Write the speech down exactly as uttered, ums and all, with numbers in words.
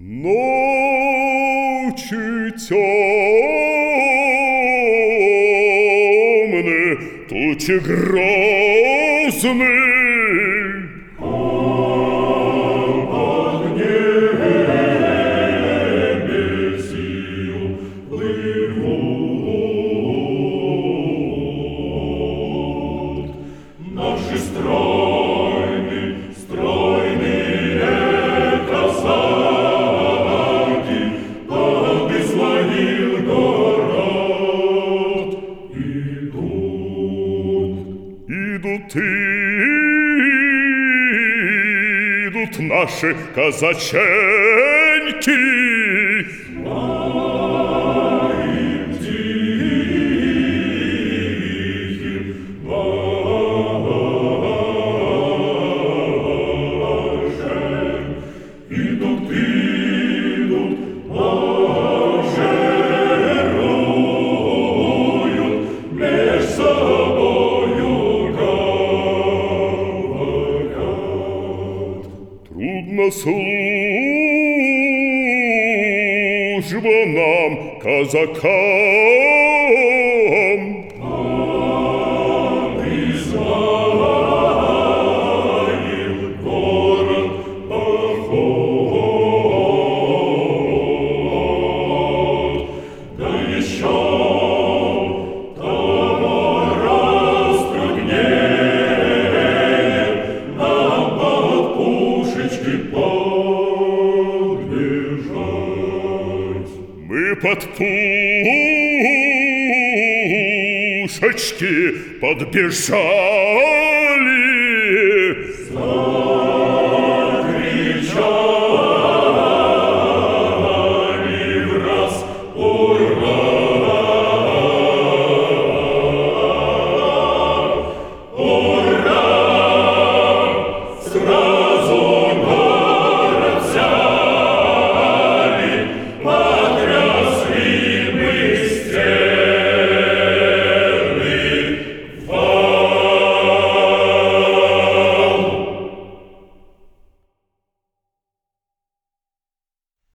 Ночи темные, тучи грозные, наши стройные, стройные казаки под Измаил город идут. идут, идут наши казаченьки. Моим тихим маршем идут, идут, маршируют, меж собою говорят. Трудно служба нам, казакам. Под Измаил город поход, да еще того раструднее нам под пушечки подбежать. Мы под пушечки подбежали.